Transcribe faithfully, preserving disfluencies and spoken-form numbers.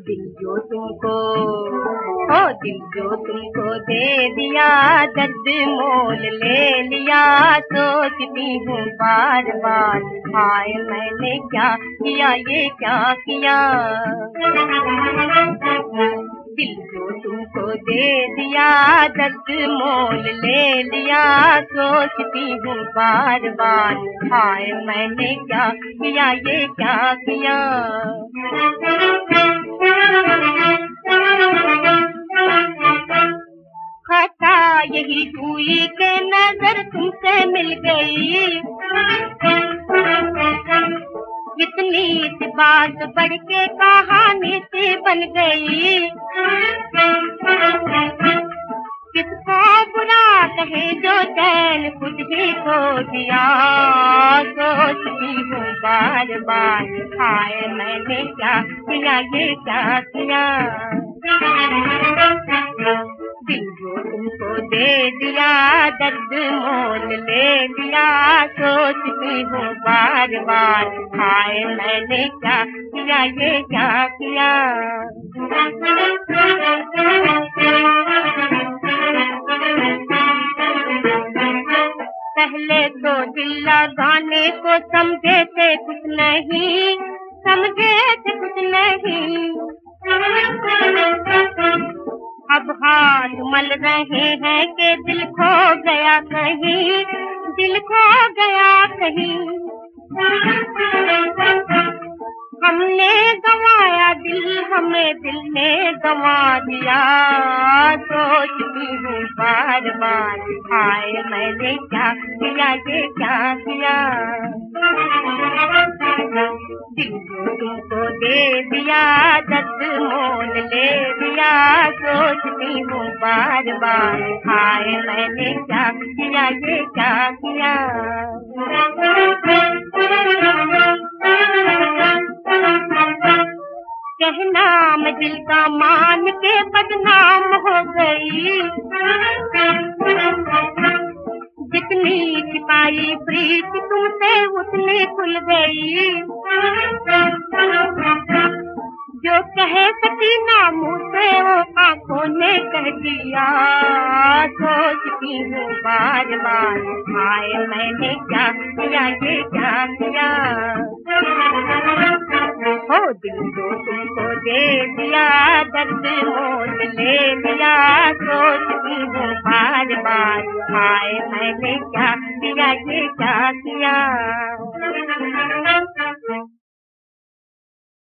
दिल जो तुमको, ओ दिल जो तुमको दे दिया, दर्द मोल ले लिया। सोचती हूँ बार बार, हाय मैंने क्या किया, ये क्या किया। दिल जो तुमको दे दिया, दर्द मोल ले लिया। सोचती हूँ बार बार, हाय मैंने क्या किया, ये क्या किया। खता यही हुई के नजर तुमसे मिल गई, इतनी सी बात बढ़ के कहानी सी बन गई। किसको बुरा कहे जो चैन खुद ही खो दिया। सोचती हूँ बार बार, हाय मैंने क्या किया, ये क्या किया। दिल जो तुमको दे दिया, दर्द मोल ले लिया। सोचती हूँ बार बार, हाय मैंने क्या किया, ये क्या किया। पहले तो दिल लगाने को समझे थे कुछ नहीं, समझे थे कुछ नहीं। अब हाथ मल रहे हैं कि दिल खो गया कहीं, दिल खो गया कहीं। हमने गंवाया दिल, हमें दिल ने गंवा दिया। सोचती हूँ बार बार, हाय मैंने क्या किया, ये क्या किया। दिल जो तुमको दे दिया, दर्द मोल ले लिया। सोचती हूँ बार बार, हाय मैंने क्या किया, ये क्या किया। कहना मैं दिल का मान के बदनाम हो गई, जितनी छिपाई प्रीत तुमसे उतनी खुल गई। जो कह सकी ना मुँह से वो आँखों ने कह दिया। सोचती हूँ बार बार, हाय मैंने क्या किया, ये क्या किया। हो दिल जो तुमको दे दिया, दर्द मोल ले लिया। सोचती हूँ बार बार, हाय मैंने क्या किया, ये क्या किया।